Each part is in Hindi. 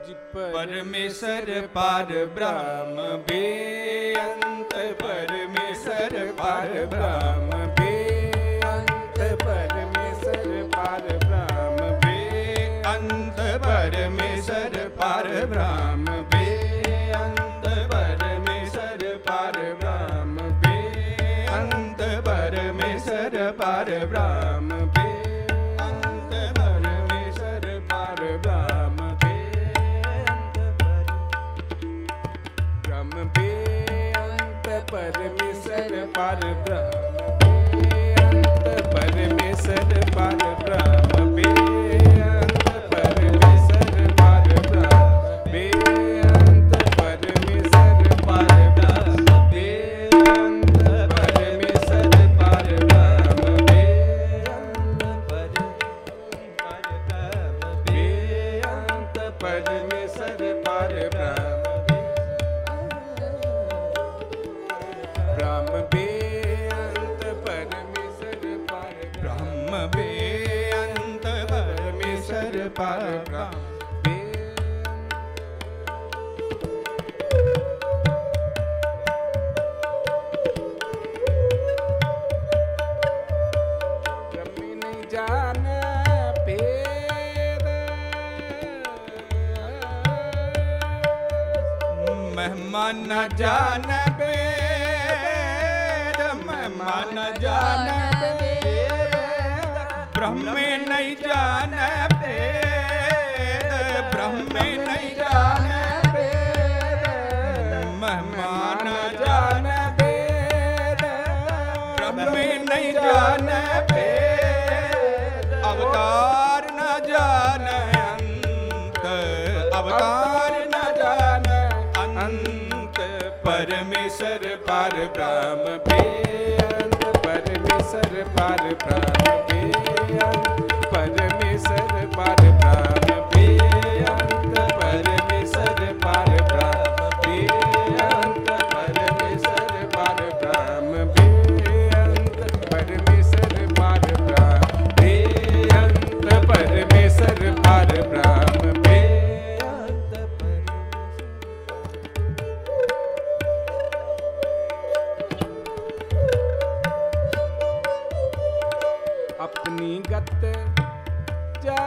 परमेश्वर पार ब्रह्म बेअंत परमेश्वर पार ब्रह्म बेअंत परमेश्वर पार ब्रह्म बेअंत परमेश्वर पार ब्रह्म बेअंत परमेश्वर पार ब्रह्म बेअंत परमेश्वर पार ब्रह्म बेअंत परमेश्वर पार ब्रह्म परमेश्वर पार बेअंत परमेश्वर पार ब्रह्म बेअंत परमेश्वर पार ब्रह्म बेअंत परमेश्वर पार ब्रह्म बेअंत परमेश्वर पार ब्रह्म बेअंत परमेश्वर पार ब्रह्म ब्रह्म बेअंत परमेश्वर पार ब्रह्म बेअंत परमेश्वर पार ब्रह्म ब्रह्म नहीं जाना भेद मेहमान न जाना मन जान ब्रह्म नहीं जान ब्रह्म नहीं जान मेहमान जान ब्रह्म नहीं जान अवतार न जान अंत अवतार न जान अंत परमेश्वर पार ब्रह्म परमेश्वर पार ब्रह्म बेअंत परमेश्वर पार ब्रह्म बेअंत परमेश्वर पार ब्रह्म बेअंत परमेश्वर पार ब्रह्म बेअंत परमेश्वर पार ब्रह्म बेअंत परमेश्वर पार ब्रह्म बेअंत अपनी गत जा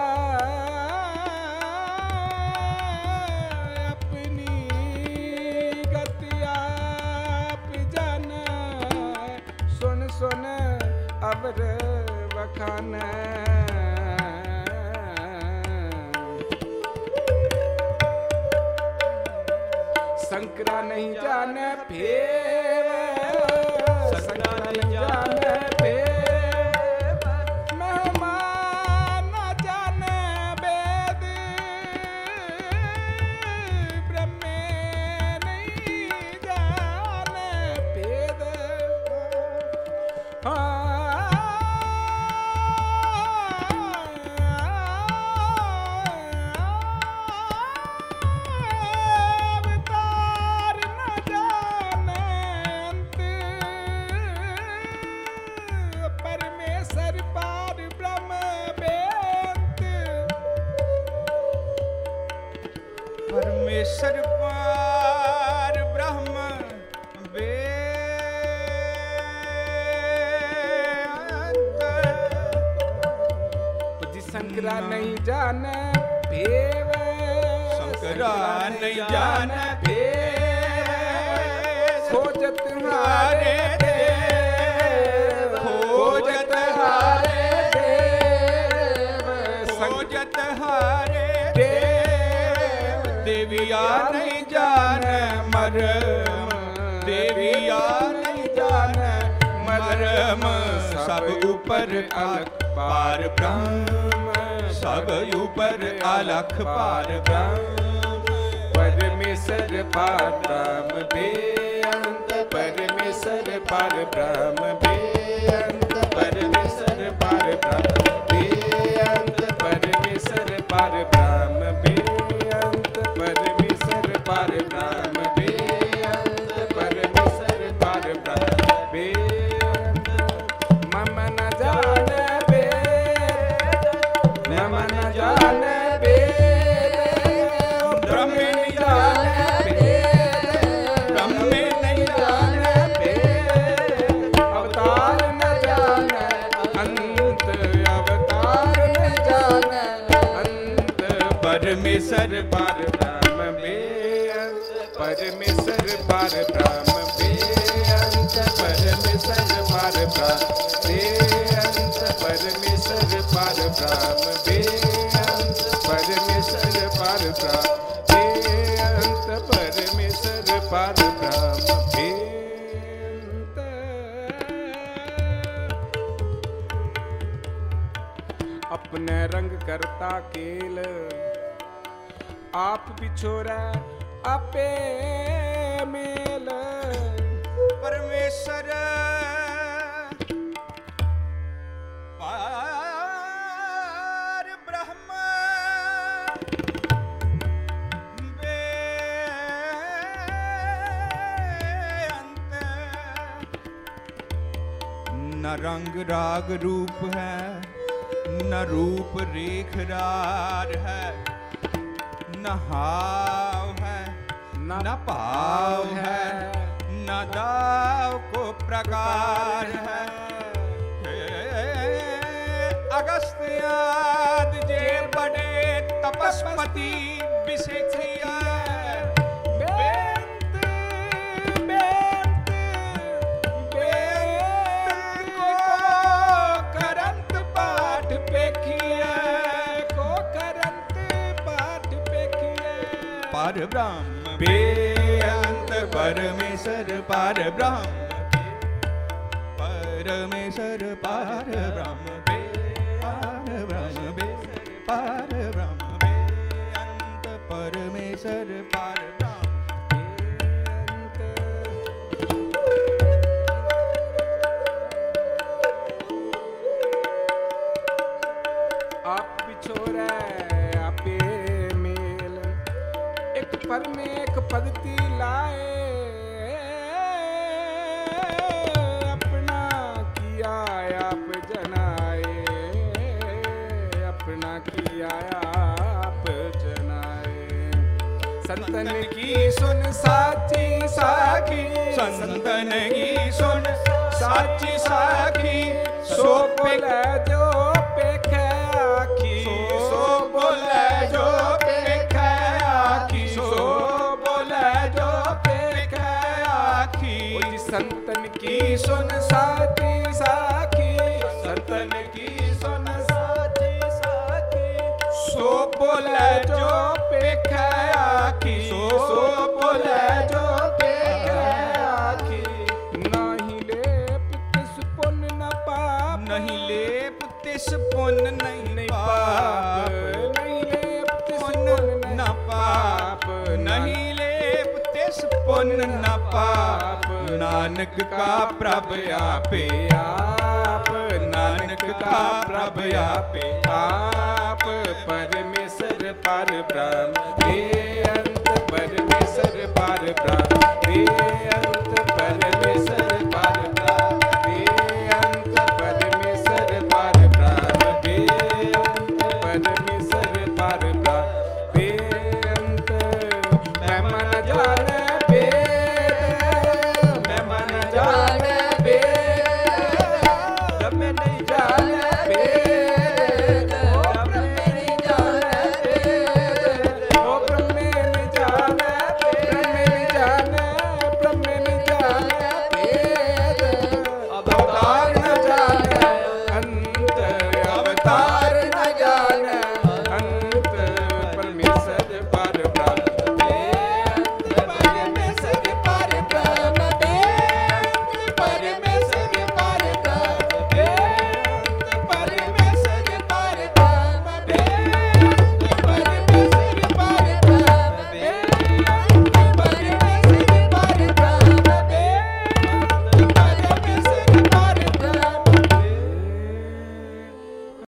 अपनी गत आप जाना सुन सुन अबर बखान संकरा नहीं जाने फेर संकरा नहीं जाने फेर परमेश्वर पार ब्रह्म बेअंत शंकरा नहीं जाने भेव शंकरा नहीं जाने भेव खोजत हारे देव खोजत हारे देव खोजत हारे देविया नहीं जान मरम देविया नहीं जान मरम सब ऊपर अलख पार ब्रह्म सब ऊपर अलख पार ब्रह्म परमेश्वर पार ब्रह्म बेअंत परमेश्वर पार ब्रह्म बेअंत परमेश्वर पार ब्रह्म बेअंत परमेश्वर पार ब्रह्म बेअंत परमेश्वर पार ब्रह्म बेअंत परमेश्वर पार ब्रह्म बेअंत मम न जाने वेद मम न जाने वेद परमेश्वर पर ब्रह्म बेअंत परमेश्वर पर ब्रह्म बेअंत परमेश्वर पर ब्रह्म बेअंत परमेश्वर पर ब्रह्म बेअंत परमेश्वर पर ब्रह्म बेअंत परमेश्वर पर ब्रह्म बेअंत। अपने रंग करता केल आप बिछोरा आपे मेल परमेश्वर पार ब्रह्म बेअंत। न रंग राग रूप है न रूप रेख रार है न हाव है न पाव है न दाव को प्रकार है। अगस्त्याद जे बड़े तपस्पति विशेषिया बेअंत बेअंत बेअंत को करंत पाठ पेखिया को करंत पाठ पेखिया पर ब्रह्म बेअंत परमेश्वर पर ब्रह्म परमेश्वर पर ब्रह्म पार ब्रह्म बेअंत परमेश्वर पार ब्रह्म बेअंत। आप बिछोरे आपे मेल एक पर में एक पगती लाए अपना किया आप जनाए अपना किया आप जनाए। संतन की सुन साची साखी संतन की सुन साची साखी सो बोले जो पेखे आखी सो बोले जो पेखे आखी सो बोले जो पेखे आखी। संतन की सुन साची साखी संतन की सुन सो बोले जो पेखे आखी सो बोले जो पेखे आखी। नहीं लेप तिस पुण्य न पाप नहीं लेप तिस पुण्य नहीं पाप नहीं लेप तिस पुण्य न पाप नहीं लेप तिस पुण्य न पाप। नानक का प्रभ आपे आप नानक का प्रभ आपे आप परमेश्वर पर ब्रह्म बेअंत परमेश्वर पर ब्रह्म बेअंत परमेश्वर पर ब्रह्म बेअंत परमेश्वर पर ब्रह्म बेअंत परमेश्वर पर ब्रह्म बेअंत। मैं मन जाने मैं मन जाने जब मैं नहीं जाने अवतार